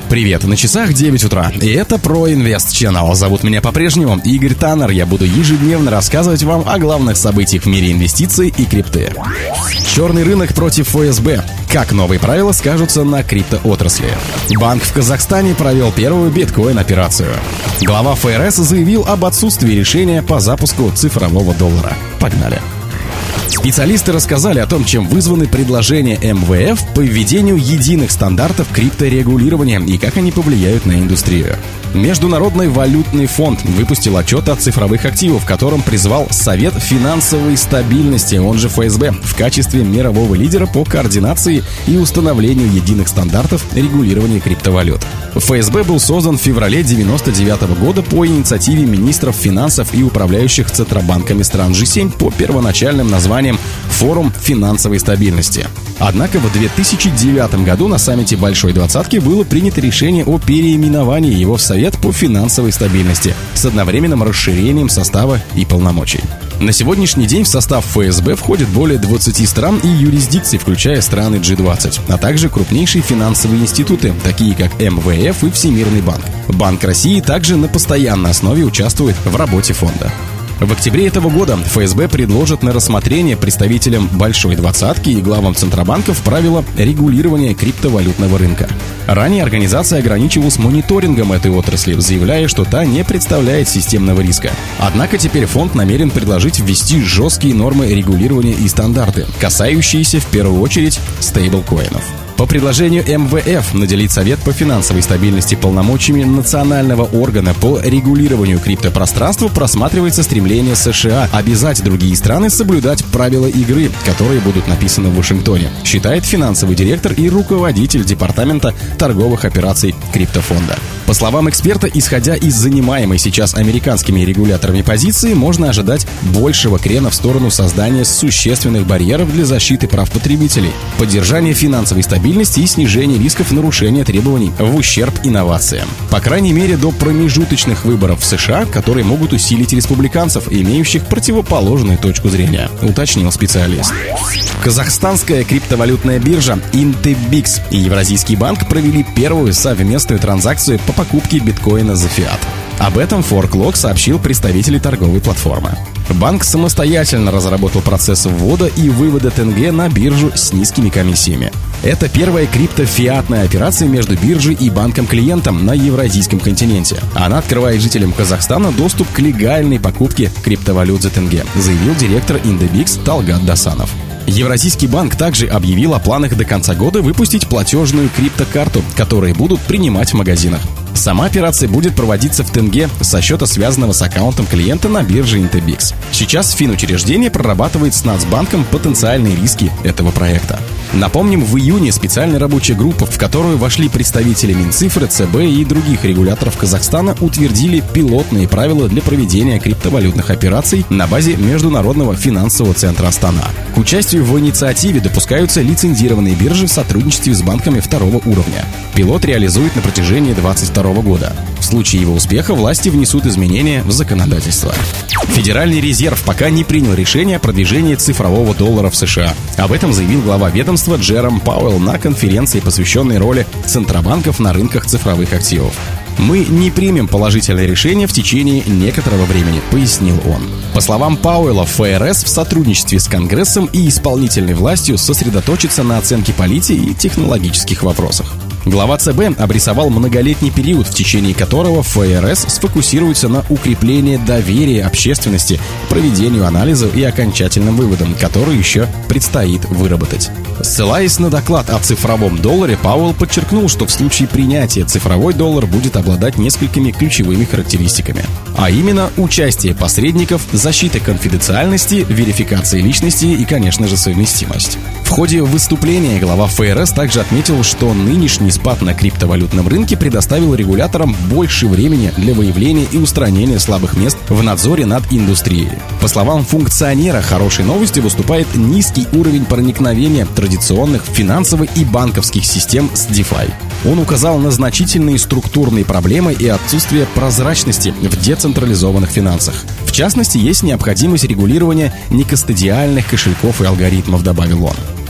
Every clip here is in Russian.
Привет, на часах 9 утра, и это ProInvest Channel. Зовут меня по-прежнему Игорь Таннер. Я буду ежедневно рассказывать вам о главных событиях в мире инвестиций и крипты. Черный рынок против ФСБ. Как новые правила скажутся на криптоотрасли. Банк в Казахстане провел первую биткоин-операцию. Глава ФРС заявил об отсутствии решения по запуску цифрового доллара. Погнали. Специалисты рассказали о том, чем вызваны предложения МВФ по введению единых стандартов крипторегулирования и как они повлияют на индустрию. Международный валютный фонд выпустил отчет о цифровых активах, в котором призвал Совет финансовой стабильности, он же ФСБ, в качестве мирового лидера по координации и установлению единых стандартов регулирования криптовалют. ФСБ был создан в феврале 1999 года по инициативе министров финансов и управляющих центробанками стран G7 по первоначальным названиям «Форум финансовой стабильности». Однако в 2009 году на саммите Большой Двадцатки было принято решение о переименовании его в Совет по финансовой стабильности с одновременным расширением состава и полномочий. На сегодняшний день в состав ФСБ входит более 20 стран и юрисдикций, включая страны G20, а также крупнейшие финансовые институты, такие как МВФ и Всемирный банк. Банк России также на постоянной основе участвует в работе фонда. В октябре этого года ФСБ предложит на рассмотрение представителям Большой Двадцатки и главам центробанков правила регулирования криптовалютного рынка. Ранее организация ограничивалась мониторингом этой отрасли, заявляя, что та не представляет системного риска. Однако теперь фонд намерен предложить ввести жесткие нормы регулирования и стандарты, касающиеся в первую очередь стейблкоинов. По предложению МВФ наделить Совет по финансовой стабильности полномочиями национального органа по регулированию криптопространства просматривается стремление США обязать другие страны соблюдать правила игры, которые будут написаны в Вашингтоне, считает финансовый директор и руководитель департамента торговых операций криптофонда. По словам эксперта, исходя из занимаемой сейчас американскими регуляторами позиции, можно ожидать большего крена в сторону создания существенных барьеров для защиты прав потребителей, поддержания финансовой стабильности и снижения рисков нарушения требований в ущерб инновациям. По крайней мере, до промежуточных выборов в США, которые могут усилить республиканцев, имеющих противоположную точку зрения, уточнил специалист. Казахстанская криптовалютная биржа INTEBX и Евразийский банк провели первую совместную транзакцию по покупке биткоина за фиат. Об этом ForkLog сообщил представитель торговой платформы. Банк самостоятельно разработал процесс ввода и вывода тенге на биржу с низкими комиссиями. Это первая криптофиатная операция между биржей и банком-клиентом на евразийском континенте. Она открывает жителям Казахстана доступ к легальной покупке криптовалют за тенге, заявил директор INTEBX Талгат Дасанов. Евразийский банк также объявил о планах до конца года выпустить платежную криптокарту, которые будут принимать в магазинах. Сама операция будет проводиться в тенге со счета, связанного с аккаунтом клиента на бирже INTEBX. Сейчас финучреждение прорабатывает с Нацбанком потенциальные риски этого проекта. Напомним, в июне специальная рабочая группа, в которую вошли представители Минцифры, ЦБ и других регуляторов Казахстана, утвердили пилотные правила для проведения криптовалютных операций на базе Международного финансового центра Астана. К участию в инициативе допускаются лицензированные биржи в сотрудничестве с банками второго уровня. Пилот реализует на протяжении 2022 года. В случае его успеха власти внесут изменения в законодательство. Федеральный резерв пока не принял решение о продвижении цифрового доллара в США. Об этом заявил глава ведомства Джером Пауэлл на конференции, посвященной роли центробанков на рынках цифровых активов. «Мы не примем положительное решение в течение некоторого времени», — пояснил он. По словам Пауэлла, ФРС в сотрудничестве с Конгрессом и исполнительной властью сосредоточится на оценке политики и технологических вопросах. Глава ЦБ обрисовал многолетний период, в течение которого ФРС сфокусируется на укреплении доверия общественности к проведению анализа и окончательным выводам, которые еще предстоит выработать. Ссылаясь на доклад о цифровом долларе, Пауэлл подчеркнул, что в случае принятия цифровой доллар будет обладать несколькими ключевыми характеристиками. А именно, участие посредников, защита конфиденциальности, верификация личности и, конечно же, совместимость. В ходе выступления глава ФРС также отметил, что нынешний спад на криптовалютном рынке предоставил регуляторам больше времени для выявления и устранения слабых мест в надзоре над индустрией. По словам функционера, хорошей новостью выступает низкий уровень проникновения традиционных финансовых и банковских систем с DeFi. Он указал на значительные структурные проблемы и отсутствие прозрачности в децентрализованных финансах. В частности, есть необходимость регулирования некастодиальных кошельков и алгоритмов, добавил он.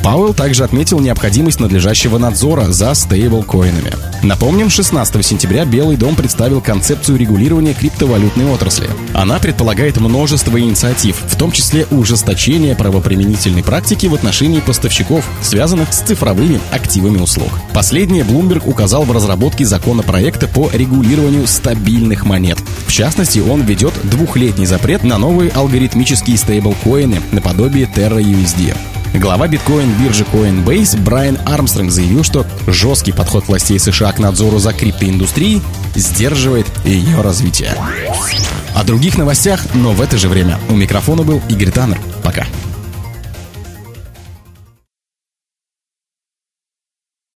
Пауэлл также отметил необходимость надлежащего надзора за стейблкоинами. Напомним, 16 сентября Белый дом представил концепцию регулирования криптовалютной отрасли. Она предполагает множество инициатив, в том числе ужесточение правоприменительной практики в отношении поставщиков, связанных с цифровыми активами услуг. Последнее Bloomberg указал в разработке законопроекта по регулированию стабильных монет. В частности, он введет 2-летний запрет на новые алгоритмические стейблкоины наподобие Terra USD. Глава биткоин-биржи Coinbase Брайан Армстронг заявил, что жесткий подход властей США к надзору за криптоиндустрией сдерживает ее развитие. О других новостях, но в это же время. У микрофона был Игорь Таннер. Пока.